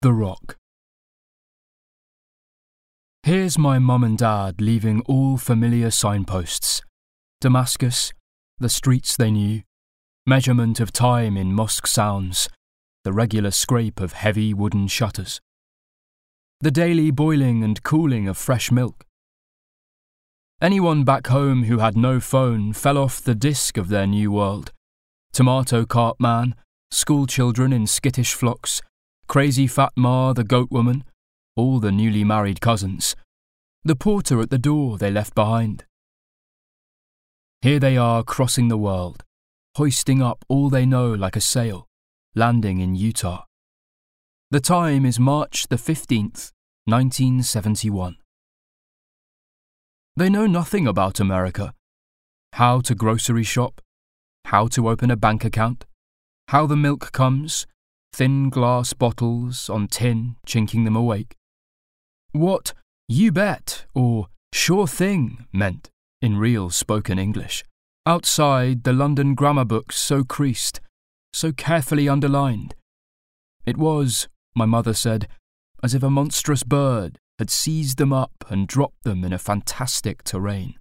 The Rock. Here's my mum and dad leaving all familiar signposts. Damascus, the streets they knew, measurement of time in mosque sounds, the regular scrape of heavy wooden shutters, the daily boiling and cooling of fresh milk. Anyone back home who had no phone fell off the disc of their new world. Tomato cart man, school children in skittish flocks, crazy fat ma the goat woman, all the newly married cousins, the porter at the door they left behind. Here they are crossing the world, hoisting up all they know like a sail, landing in Utah. The time is March the 15th, 1971. They know nothing about America. How to grocery shop, how to open a bank account, how the milk comes, thin glass bottles on tin chinking them awake. What "you bet" or "sure thing" meant in real spoken English, outside the London grammar books so creased, so carefully underlined. It was, my mother said, as if a monstrous bird had seized them up and dropped them in a fantastic terrain.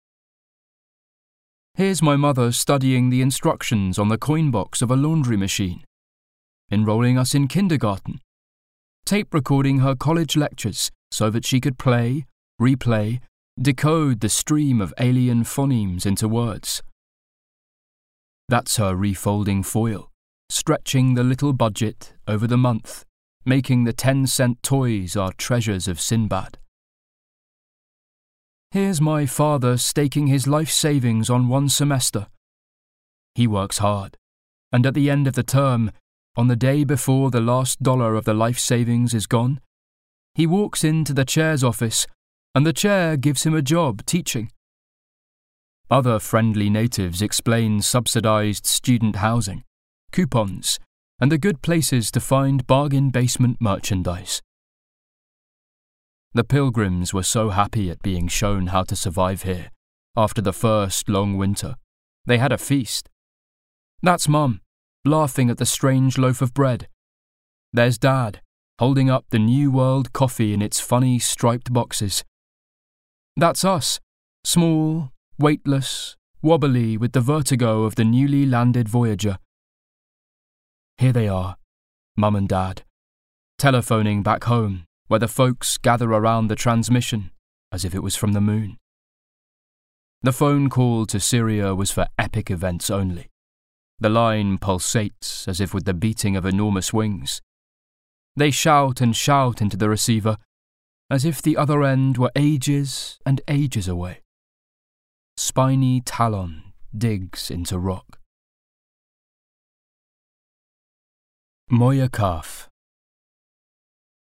Here's my mother studying the instructions on the coin box of a laundry machine, enrolling us in kindergarten, tape recording her college lectures so that she could play, replay, decode the stream of alien phonemes into words. That's her refolding foil, stretching the little budget over the month, making the 10-cent toys our treasures of Sinbad. Here's my father staking his life savings on one semester. He works hard, and at the end of the term, on the day before the last dollar of the life savings is gone, he walks into the chair's office and the chair gives him a job teaching. Other friendly natives explain subsidized student housing, coupons, and the good places to find bargain basement merchandise. The pilgrims were so happy at being shown how to survive here. After the first long winter, they had a feast. That's Mum, laughing at the strange loaf of bread. There's Dad, holding up the New World coffee in its funny striped boxes. That's us, small, weightless, wobbly with the vertigo of the newly landed Voyager. Here they are, Mum and Dad, telephoning back home, where the folks gather around the transmission as if it was from the moon. The phone call to Syria was for epic events only. The line pulsates as if with the beating of enormous wings. They shout and shout into the receiver, as if the other end were ages and ages away. Spiny talon digs into rock. Moya Kaf.